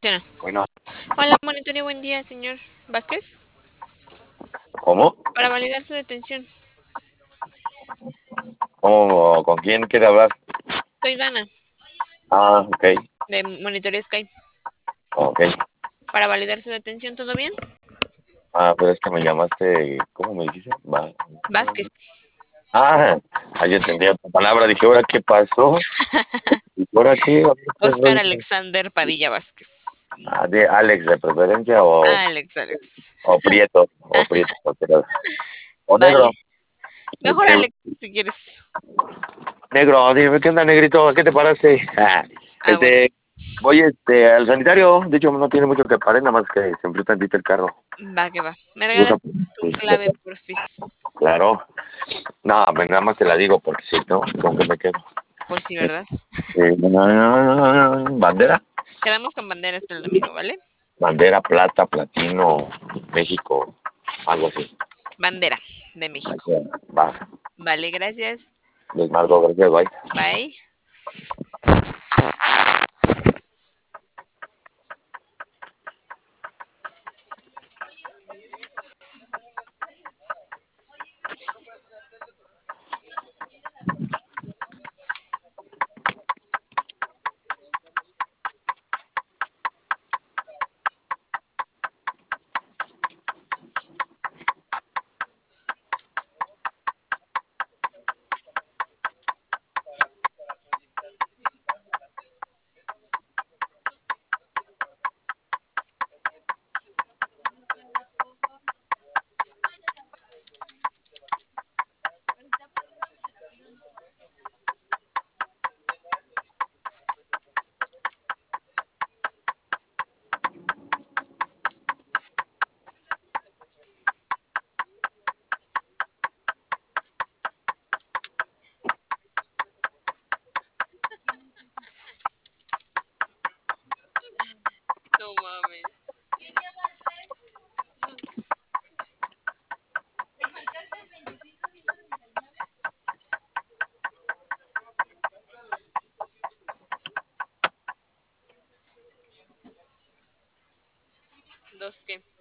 Tiene. Bueno, Hola, monitorio, buen día, señor Vázquez. ¿cómo? Para validar su detención, ¿Cómo? ¿Con quién quiere hablar? soy Dana, Ah, ok, de Monitorio Sky. ok. Para validar su detención, ¿todo bien? Ah, pero es que me llamaste, ¿cómo me dijiste? Vázquez. Ah, ahí entendí tu palabra. Dije, ¿ahora qué pasó? ¿Y ahora qué? Oscar Alexander Padilla Vázquez. Ah, de Alex de preferencia Alex. O Prieto, cualquiera. O Vale. negro. Mejor Este, Alex, si quieres. negro, dime, ¿qué onda, negrito? ¿Qué te parece? Ah, bueno. Voy al sanitario. De hecho, no tiene mucho que parar, nada más que se enfrió tantito el carro. Va que va. ¿Me Usa- regalas tu sí, clave, porfis? claro. No, pues nada más te la digo porque si no, ¿con qué me quedo? Por si, ¿verdad? Bandera, Quedamos con bandera hasta el domingo, ¿vale? bandera, plata, platino, México, algo así. Bandera de México. Va, Vale, gracias. desmarco, gracias, bye. Bye. No mames. ¿Dos qué?